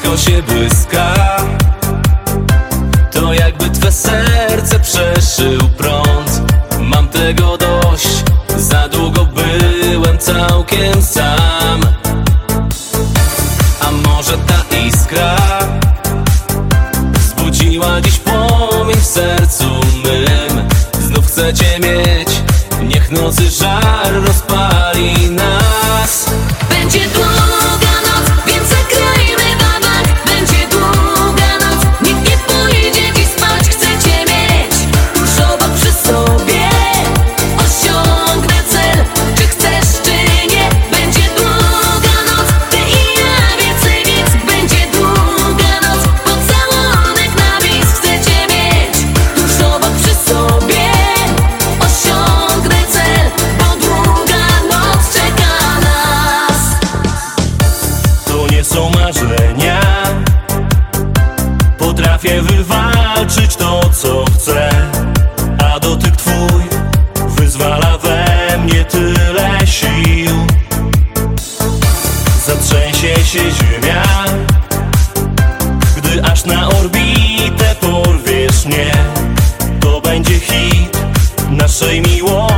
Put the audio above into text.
blisko się błyska. To jakby twe serce przeszył prąd. Mam tego dość, za długo byłem całkiem sam. A może ta iskra wzbudziła dziś płomień w sercu mym. Znów chcę cię mieć, niech nocy żar rozpali nas. Będzie długa noc, więc zagrajmy babak. Będzie długa noc, nikt nie pójdzie dziś spać. Chcę cię mieć tuż obok przy sobie. Osiągnę cel, czy chcesz, czy nie. Będzie długa noc, ty i ja, więcej nic. Będzie długa noc, pocałunek na bis. Chcę cię mieć tuż obok przy sobie. Osiągnę cel, bo długa noc czeka nas. To nie są marzenia. Potrafię wywalczyć to, co chcę, a dotyk twój wyzwala we mnie tyle sił. Zatrzęsie się ziemia, gdy aż na orbitę porwiesz mnie. To będzie hit naszej miłości.